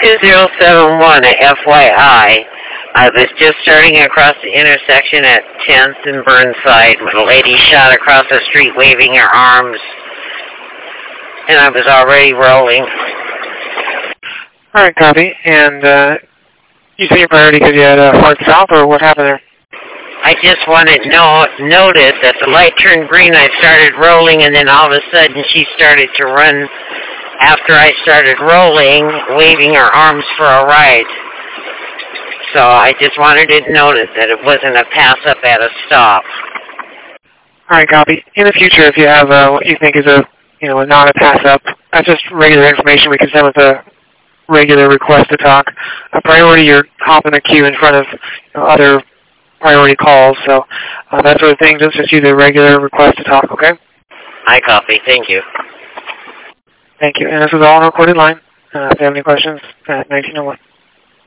2071, FYI. I was just starting across the intersection at 10th and Burnside when a lady shot across the street waving her arms, and I was already rolling. All right, copy. And you say your priority because you had a hard stop, or what happened there? I just wanted noted that the light turned green. I started rolling, and then all of a sudden she started to run after I started rolling, waving her arms for a ride. So I just wanted it noted that it wasn't a pass up at a stop. All right, copy. In the future, if you have what you think is not a pass up, that's just regular information we can send with a regular request to talk. A priority, you're hopping a queue in front of other priority calls, so that sort of thing. Just use a regular request to talk, okay? I copy. Thank you. Thank you. And this is all on a recorded line. If you have any questions, 1901.